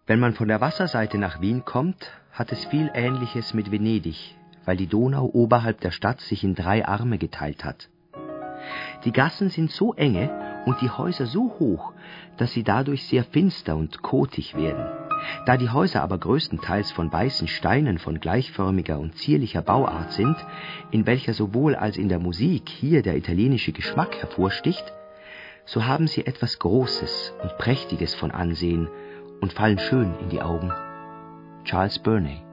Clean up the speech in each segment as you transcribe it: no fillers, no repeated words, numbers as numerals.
Wenn man von der Wasserseite nach Wien kommt, hat es viel Ähnliches mit Venedig, weil die Donau oberhalb der Stadt sich in 3 Arme geteilt hat. Die Gassen sind so enge und die Häuser so hoch, dass sie dadurch sehr finster und kotig werden. Da die Häuser aber größtenteils von weißen Steinen von gleichförmiger und zierlicher Bauart sind, in welcher sowohl als in der Musik hier der italienische Geschmack hervorsticht, so haben sie etwas Großes und Prächtiges von Ansehen und fallen schön in die Augen. Charles Burney.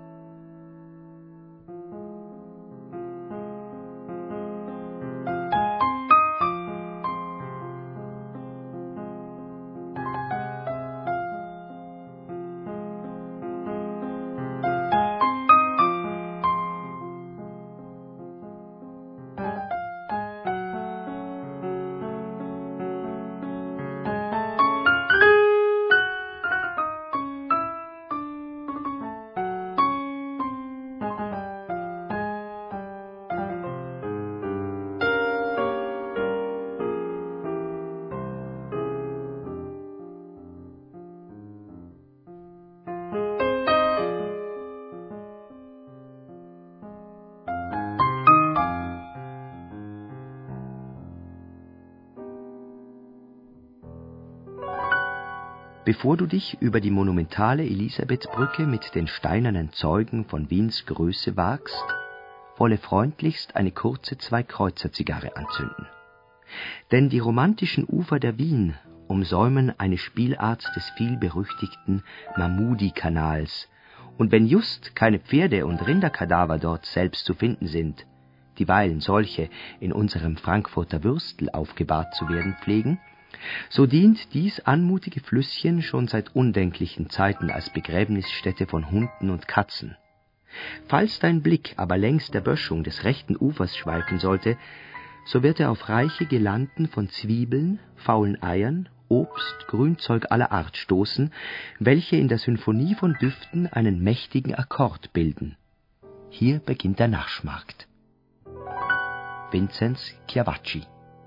Bevor du dich über die monumentale Elisabethbrücke mit den steinernen Zeugen von Wiens Größe wagst, wolle freundlichst eine kurze Zwei-Kreuzer-Zigarre anzünden. Denn die romantischen Ufer der Wien umsäumen eine Spielart des vielberüchtigten Mahmudi-Kanals, und wenn just keine Pferde- und Rinderkadaver dort selbst zu finden sind, dieweil solche in unserem Frankfurter Würstel aufgebahrt zu werden pflegen, so dient dies anmutige Flüsschen schon seit undenklichen Zeiten als Begräbnisstätte von Hunden und Katzen. Falls dein Blick aber längs der Böschung des rechten Ufers schweifen sollte, so wird er auf reiche Girlanden von Zwiebeln, faulen Eiern, Obst, Grünzeug aller Art stoßen, welche in der Symphonie von Düften einen mächtigen Akkord bilden. Hier beginnt der Naschmarkt. Vinzenz Chiavacci.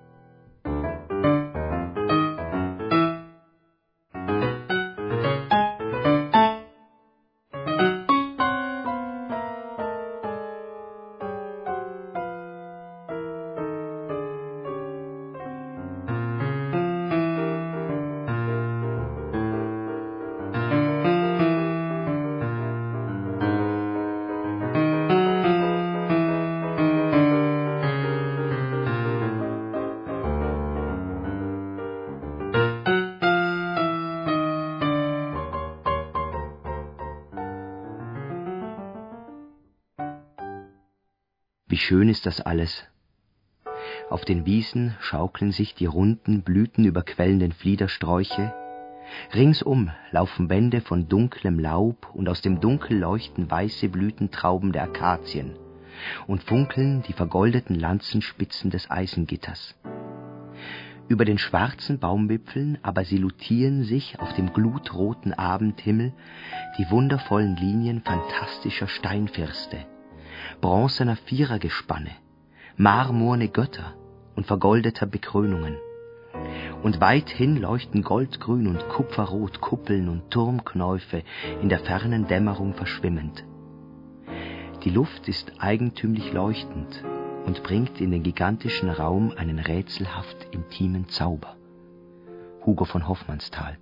Wie schön ist das alles! Auf den Wiesen schaukeln sich die runden, blütenüberquellenden Fliedersträuche. Ringsum laufen Wände von dunklem Laub, und aus dem Dunkel leuchten weiße Blütentrauben der Akazien und funkeln die vergoldeten Lanzenspitzen des Eisengitters. Über den schwarzen Baumwipfeln aber silhouettieren sich auf dem glutroten Abendhimmel die wundervollen Linien fantastischer Steinfirste, bronzener Vierergespanne, marmorne Götter und vergoldeter Bekrönungen. Und weithin leuchten goldgrün und kupferrot Kuppeln und Turmknäufe in der fernen Dämmerung verschwimmend. Die Luft ist eigentümlich leuchtend und bringt in den gigantischen Raum einen rätselhaft intimen Zauber. Hugo von Hofmannsthal.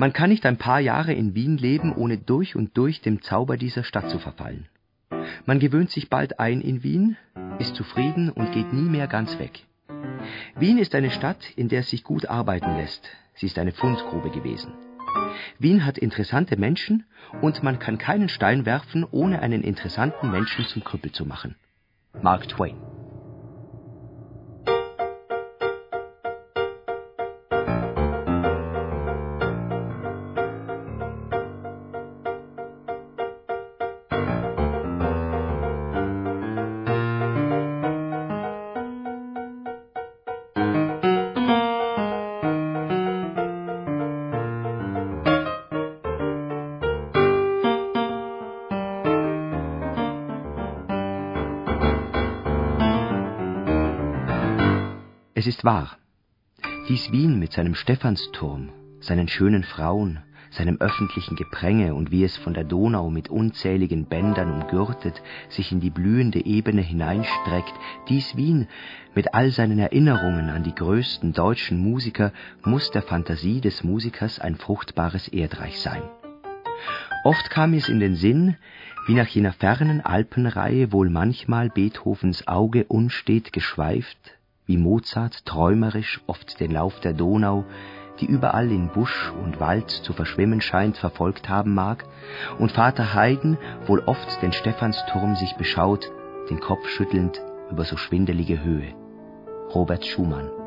Man kann nicht ein paar Jahre in Wien leben, ohne durch und durch dem Zauber dieser Stadt zu verfallen. Man gewöhnt sich bald ein in Wien, ist zufrieden und geht nie mehr ganz weg. Wien ist eine Stadt, in der es sich gut arbeiten lässt. Sie ist eine Fundgrube gewesen. Wien hat interessante Menschen und man kann keinen Stein werfen, ohne einen interessanten Menschen zum Krüppel zu machen. Mark Twain. Es ist wahr, dies Wien mit seinem Stephansturm, seinen schönen Frauen, seinem öffentlichen Gepränge und wie es von der Donau mit unzähligen Bändern umgürtet sich in die blühende Ebene hineinstreckt, dies Wien mit all seinen Erinnerungen an die größten deutschen Musiker muss der Fantasie des Musikers ein fruchtbares Erdreich sein. Oft kam es in den Sinn, wie nach jener fernen Alpenreihe wohl manchmal Beethovens Auge unstet geschweift, wie Mozart träumerisch oft den Lauf der Donau, die überall in Busch und Wald zu verschwimmen scheint, verfolgt haben mag, und Vater Haydn wohl oft den Stephansturm sich beschaut, den Kopf schüttelnd über so schwindelige Höhe. Robert Schumann.